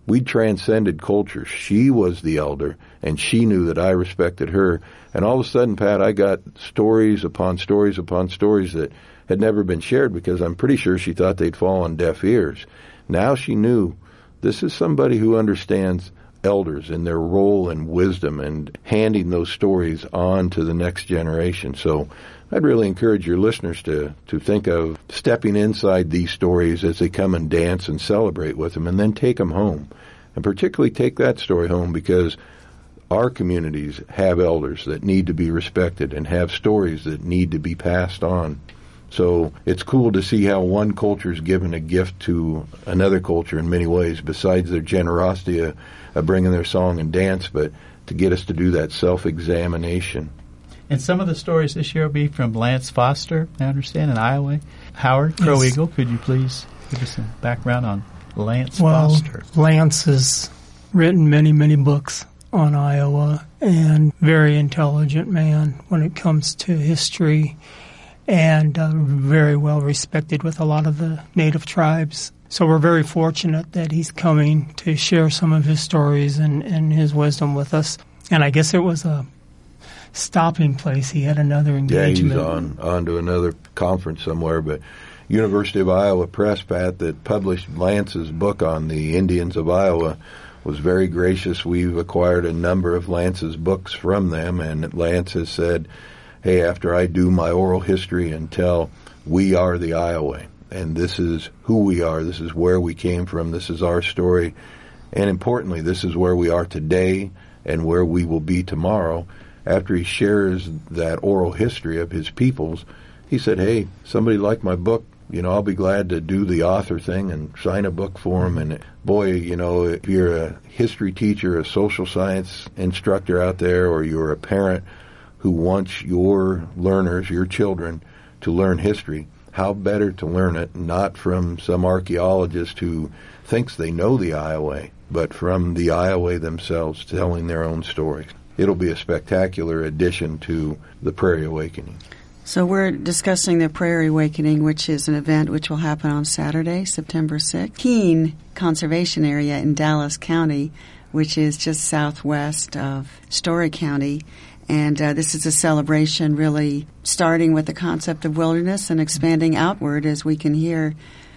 [SPEAKER 3] we transcended cultures. She was the elder, and she knew that I respected her. And all of a sudden, Pat, I got stories upon stories upon stories that had never been shared because I'm pretty sure she thought they'd fall on deaf ears. Now she knew this is somebody who understands elders and their role and wisdom and handing those stories on to the next generation. So I'd really encourage your listeners to, to think of stepping inside these stories as they come and dance and celebrate with them, and then take them home. And particularly take that story home because our communities have elders that need to be respected and have stories that need to be passed on. So it's cool to see how one culture is given a gift to another culture in many ways, besides their generosity of, of bringing their song and dance, but to get us to do that self-examination.
[SPEAKER 1] And some of the stories this year will be from Lance Foster, I understand, in Iowa. Howard Crow
[SPEAKER 2] Yes.
[SPEAKER 1] Eagle, could you please give us some background on Lance
[SPEAKER 2] Well,
[SPEAKER 1] Foster?
[SPEAKER 2] Lance has written many, many books on Iowa, and very intelligent man when it comes to history, and uh, very well respected with a lot of the native tribes. So we're very fortunate that he's coming to share some of his stories and, and his wisdom with us. And I guess it was a stopping place. He had another
[SPEAKER 3] Yeah,
[SPEAKER 2] engagement.
[SPEAKER 3] he's on, on to another conference somewhere, but University of Iowa Press, Pat, that published Lance's book on the Indians of Iowa was very gracious. We've acquired a number of Lance's books from them, and Lance has said, hey, after I do my oral history and tell we are the Iowa, and this is who we are, this is where we came from, this is our story, and importantly, this is where we are today and where we will be tomorrow. After he shares that oral history of his peoples, he said, hey, somebody liked my book, you know, I'll be glad to do the author thing and sign a book for him. And boy, you know, if you're a history teacher, a social science instructor out there, or you're a parent who wants your learners, your children, to learn history, how better to learn it not from some archaeologist who thinks they know the Iowa, but from the Iowa themselves telling their own stories. It'll be a spectacular addition to the Prairie Awakening.
[SPEAKER 4] So we're discussing the Prairie Awakening, which is an event which will happen on Saturday, September sixth. Keene Conservation Area in Dallas County, which is just southwest of Story County. And uh, this is a celebration really starting with the concept of wilderness and expanding outward, as we can hear,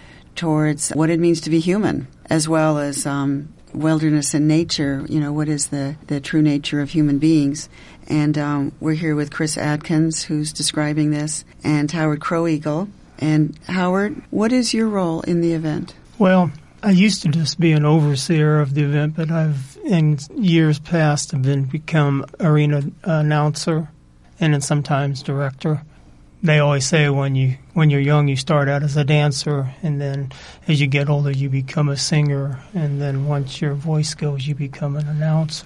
[SPEAKER 4] towards what it means to be human, as well as um, wilderness and nature, you know, what is the, the true nature of human beings. And um, we're here with Chris Adkins, who's describing this, and Howard Crow Eagle. And Howard, what is your role in the event?
[SPEAKER 2] Well, I used to just be an overseer of the event, but I've, in years past, have been become arena announcer and then sometimes director. They always say when you when you're young, you start out as a dancer, and then as you get older, you become a singer, and then once your voice goes, you become an announcer.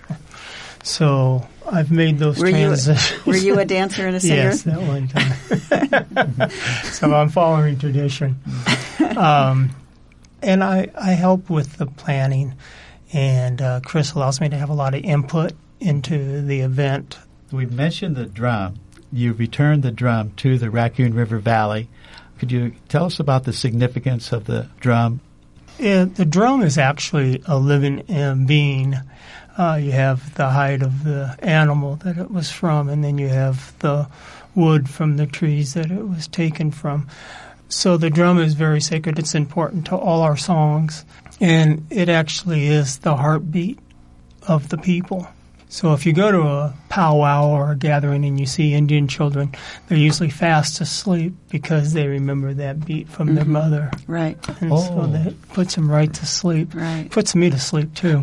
[SPEAKER 2] So I've made those
[SPEAKER 4] were
[SPEAKER 2] transitions.
[SPEAKER 4] You, were you a dancer and a singer?
[SPEAKER 2] Yes, that one time. So I'm following tradition. Um, and I, I help with the planning, and uh, Chris allows me to have a lot of input into the event.
[SPEAKER 1] We've mentioned the drum. You returned the drum to the Raccoon River Valley. Could you tell us about the significance of the drum?
[SPEAKER 2] It, the drum is actually a living um, being. Uh, you have the hide of the animal that it was from, and then you have the wood from the trees that it was taken from. So the drum is very sacred. It's important to all our songs, and it actually is the heartbeat of the people. So if you go to a powwow or a gathering and you see Indian children, they're usually fast asleep because they remember that beat from mm-hmm. their mother.
[SPEAKER 4] Right.
[SPEAKER 2] And
[SPEAKER 1] oh.
[SPEAKER 2] so that puts them right to sleep.
[SPEAKER 4] Right.
[SPEAKER 2] Puts me to sleep too.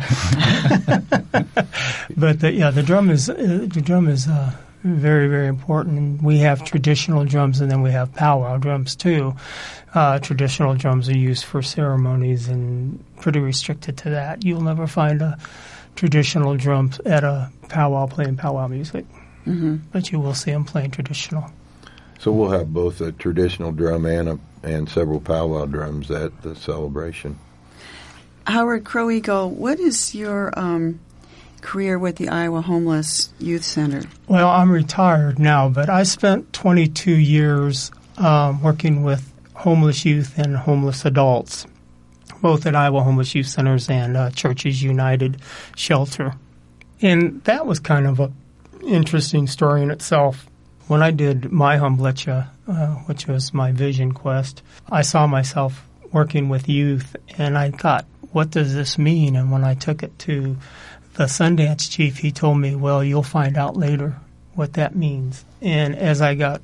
[SPEAKER 2] But the, yeah, the drum is uh, the drum is uh, very very important. And we have traditional drums, and then we have powwow drums too. Uh, traditional drums are used for ceremonies and pretty restricted to that. You'll never find a traditional drums at a powwow playing powwow music, mm-hmm. but you will see them playing traditional.
[SPEAKER 3] So we'll have both a traditional drum and a, and several powwow drums at the celebration.
[SPEAKER 4] Howard Crow Eagle, what is your um, career with the Iowa Homeless Youth Center?
[SPEAKER 2] Well, I'm retired now, but I spent twenty-two years um, working with homeless youth and homeless adults. both at Iowa Homeless Youth Centers and uh, Churches United Shelter. And that was kind of an interesting story in itself. When I did my Humblecha, uh, which was my vision quest, I saw myself working with youth, and I thought, what does this mean? And when I took it to the Sundance chief, he told me, well, you'll find out later what that means. And as I got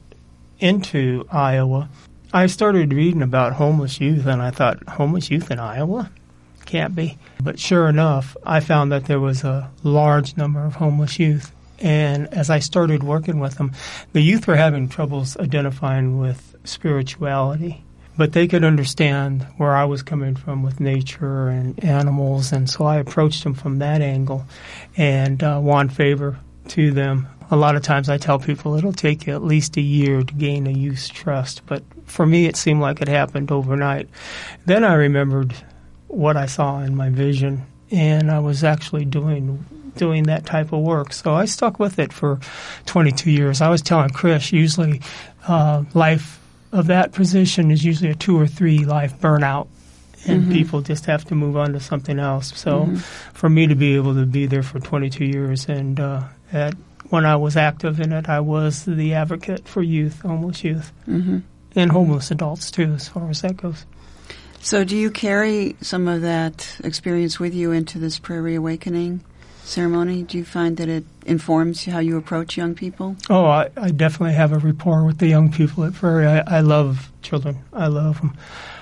[SPEAKER 2] into Iowa, I started reading about homeless youth, and I thought, homeless youth in Iowa? Can't be. But sure enough, I found that there was a large number of homeless youth. And as I started working with them, the youth were having troubles identifying with spirituality. But they could understand where I was coming from with nature and animals, and so I approached them from that angle and uh, won favor to them. A lot of times I tell people it'll take you at least a year to gain a youth's trust, but for me it seemed like it happened overnight. Then I remembered what I saw in my vision, and I was actually doing doing that type of work. So I stuck with it for twenty-two years. I was telling Chris, usually uh, life of that position is usually a two or three life burnout, and mm-hmm. people just have to move on to something else. So mm-hmm. for me to be able to be there for twenty-two years, and uh, at, when I was active in it, I was the advocate for youth, homeless youth, mm-hmm. and homeless adults too, as far as that goes.
[SPEAKER 4] So do you carry some of that experience with you into this Prairie Awakening ceremony? Do you find that it informs how you approach young people?
[SPEAKER 2] Oh, I, I definitely have a rapport with the young people at Prairie. I, I love children. I love them.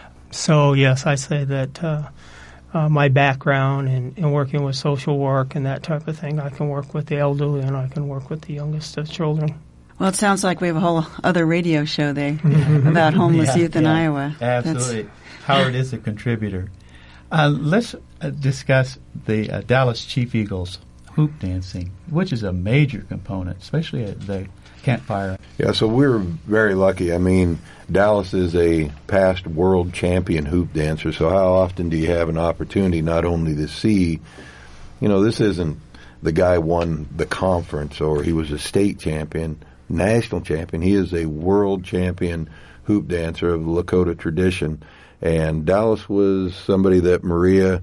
[SPEAKER 2] So, yes, I say that uh, uh, my background in, in working with social work and that type of thing, I can work with the elderly and I can work with the youngest of children.
[SPEAKER 4] Well, it sounds like we have a whole other radio show there about homeless
[SPEAKER 1] yeah,
[SPEAKER 4] youth in
[SPEAKER 1] yeah,
[SPEAKER 4] Iowa.
[SPEAKER 1] Absolutely.
[SPEAKER 4] That's
[SPEAKER 1] Howard is a contributor. Uh, let's uh, discuss the uh, Dallas Chief Eagles hoop dancing, which is a major component, especially at the campfire.
[SPEAKER 3] Yeah, so we're very lucky. I mean, Dallas is a past world champion hoop dancer, so how often do you have an opportunity not only to see, you know, this isn't the guy won the conference or he was a state champion, national champion. He is a world champion hoop dancer of the Lakota tradition. And Dallas was somebody that Maria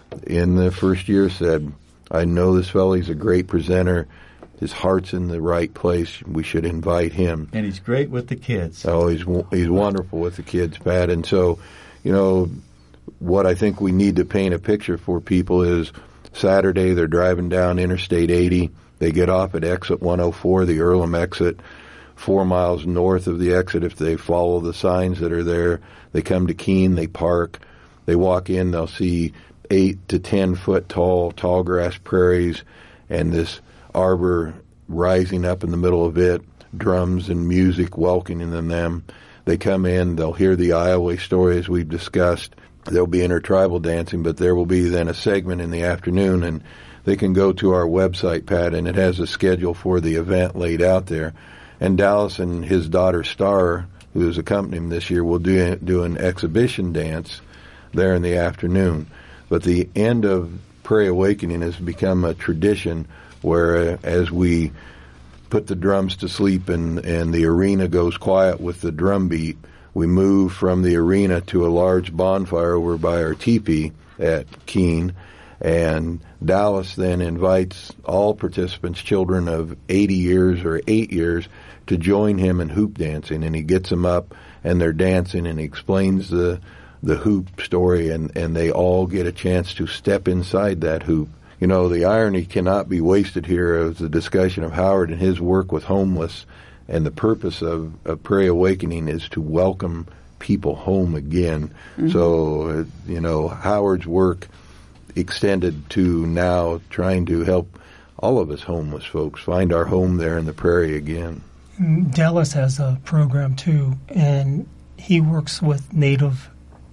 [SPEAKER 3] in the first year said, I know this fellow, he's a great presenter. His heart's in the right place. We should invite him.
[SPEAKER 1] And he's great with the kids.
[SPEAKER 3] Oh, he's he's wonderful with the kids, Pat. And so, you know, what I think we need to paint a picture for people is Saturday they're driving down Interstate eighty. They get off at exit one oh four, the Earlham exit, four miles north of the exit if they follow the signs that are there. They come to Keene, they park, they walk in, they'll see eight to ten foot tall, tall grass prairies and this arbor rising up in the middle of it, drums and music welcoming them. They come in, they'll hear the Iowa story as we've discussed. There'll be intertribal dancing, but there will be then a segment in the afternoon, and they can go to our website, Pat, and it has a schedule for the event laid out there. And Dallas and his daughter Star, who is accompanying him this year, will do, do an exhibition dance there in the afternoon. But the end of Prairie Awakening has become a tradition where uh, as we put the drums to sleep and, and the arena goes quiet with the drum beat, we move from the arena to a large bonfire over by our teepee at Keene. And Dallas then invites all participants, children of eighty years or eight years, to join him in hoop dancing. And he gets them up and they're dancing and he explains the the hoop story, and, and they all get a chance to step inside that hoop. You know, the irony cannot be wasted here of the discussion of Howard and his work with homeless, and the purpose of, of Prairie Awakening is to welcome people home again. Mm-hmm. So, uh, you know, Howard's work extended to now trying to help all of us homeless folks find our home there in the prairie again.
[SPEAKER 2] Dallas has a program too, and he works with Native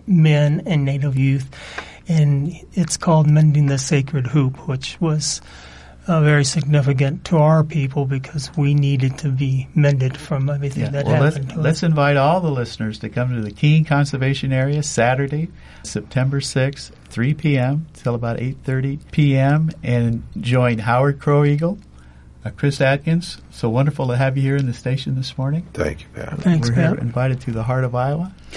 [SPEAKER 2] men and Native youth, and it's called Mending the Sacred Hoop, which was uh, very significant to our people because we needed to be mended from everything yeah. that
[SPEAKER 1] well,
[SPEAKER 2] happened
[SPEAKER 1] let's,
[SPEAKER 2] to us.
[SPEAKER 1] Let's invite all the listeners to come to the Keene Conservation Area Saturday, September sixth, three p.m. till about eight thirty p.m. and join Howard Crow Eagle, uh, Chris Atkins. So wonderful to have you here in the station this morning.
[SPEAKER 3] Thank you, Pat.
[SPEAKER 2] Thanks,
[SPEAKER 1] We're
[SPEAKER 2] Pat.
[SPEAKER 1] here invited to the heart of Iowa. Thanks.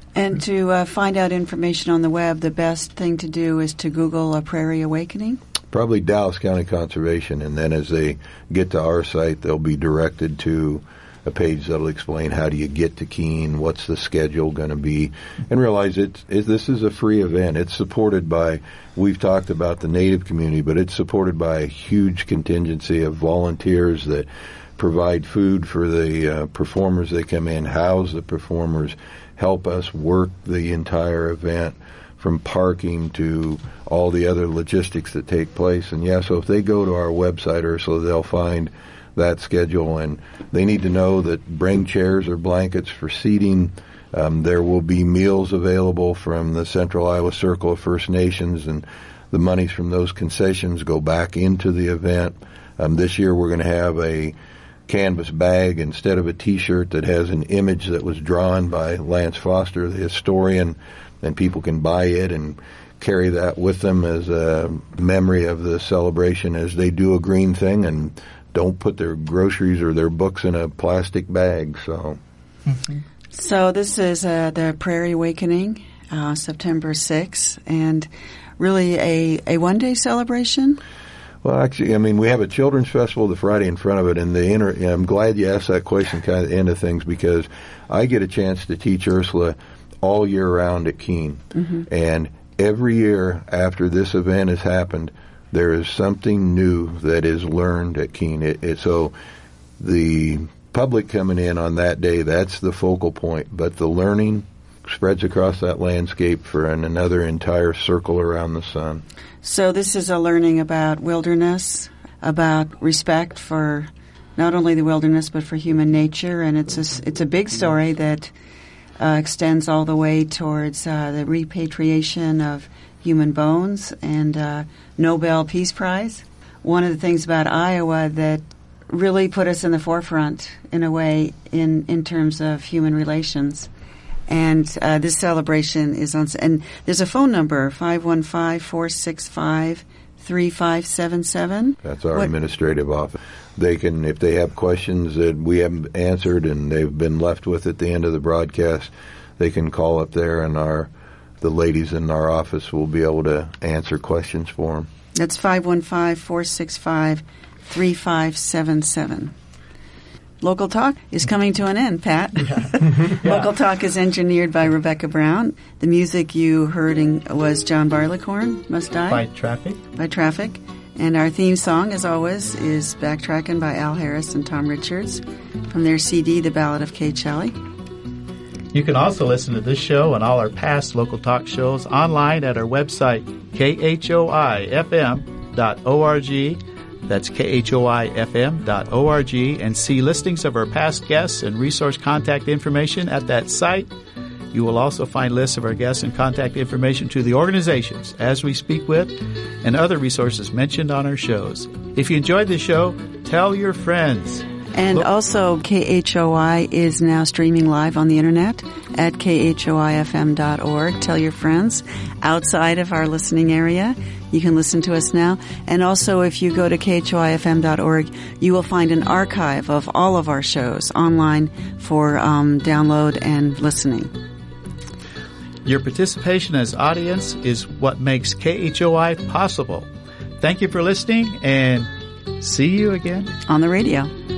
[SPEAKER 4] And to uh, find out information on the web, the best thing to do is to Google a Prairie Awakening.
[SPEAKER 3] Probably Dallas County Conservation, and then as they get to our site, they'll be directed to a page that'll explain how do you get to Keene, what's the schedule going to be, and realize it's, it, this is a free event. It's supported by, we've talked about the Native community, but it's supported by a huge contingency of volunteers that provide food for the uh, performers. They come in, house the performers, help us work the entire event, from parking to all the other logistics that take place. And yeah, so if they go to our website, Ursula, they'll find that schedule, and they need to know that bring chairs or blankets for seating. Um, there will be meals available from the Central Iowa Circle of First Nations, and the monies from those concessions go back into the event. Um, this year we're going to have a canvas bag instead of a T-shirt that has an image that was drawn by Lance Foster, the historian, and people can buy it and carry that with them as a memory of the celebration as they do a green thing and don't put their groceries or their books in a plastic bag. So,
[SPEAKER 4] mm-hmm. so this is uh, the Prairie Awakening, uh, September sixth, and really a, a one-day celebration?
[SPEAKER 3] Well, actually, I mean, we have a children's festival the Friday in front of it, and the inter- I'm glad you asked that question kind of the end of things, because I get a chance to teach Ursula all year round at Keene. Mm-hmm. And every year after this event has happened, there is something new that is learned at Keene. It, it, so the public coming in on that day, that's the focal point. But the learning spreads across that landscape for an, another entire circle around the sun.
[SPEAKER 4] So this is a learning about wilderness, about respect for not only the wilderness but for human nature. And it's a, it's a big story that Uh, extends all the way towards uh, the repatriation of human bones and uh, Nobel Peace Prize. One of the things about Iowa that really put us in the forefront, in a way, in, in terms of human relations. And uh, this celebration is on, and there's a phone number, five one five, four six five, three five seven seven.
[SPEAKER 3] That's our
[SPEAKER 4] what?
[SPEAKER 3] administrative office. They can, if they have questions that we haven't answered and they've been left with at the end of the broadcast, they can call up there, and our the ladies in our office will be able to answer questions for them.
[SPEAKER 4] That's five one five, four six five, three five seven seven. Local Talk is coming to an end, Pat.
[SPEAKER 1] Yeah. Yeah.
[SPEAKER 4] Local Talk is engineered by Rebecca Brown. The music you heard in, was John Barleycorn, Must Die.
[SPEAKER 1] By Traffic.
[SPEAKER 4] By Traffic. And our theme song, as always, is Backtrackin' by Al Harris and Tom Richards from their C D, The Ballad of Kay Shelley.
[SPEAKER 1] You can also listen to this show and all our past Local Talk shows online at our website, K H O I F M dot org. That's K H O I F M dot org, and see listings of our past guests and resource contact information at that site. You will also find lists of our guests and contact information to the organizations as we speak with and other resources mentioned on our shows. If you enjoyed this show, tell your friends.
[SPEAKER 4] And Look. Also, K H O I is now streaming live on the internet at K H O I F M dot org. Tell your friends outside of our listening area. You can listen to us now. And also, if you go to K H O I F M dot org, you will find an archive of all of our shows online for um, download and listening.
[SPEAKER 1] Your participation as audience is what makes K H O I possible. Thank you for listening, and see you again
[SPEAKER 4] on the radio.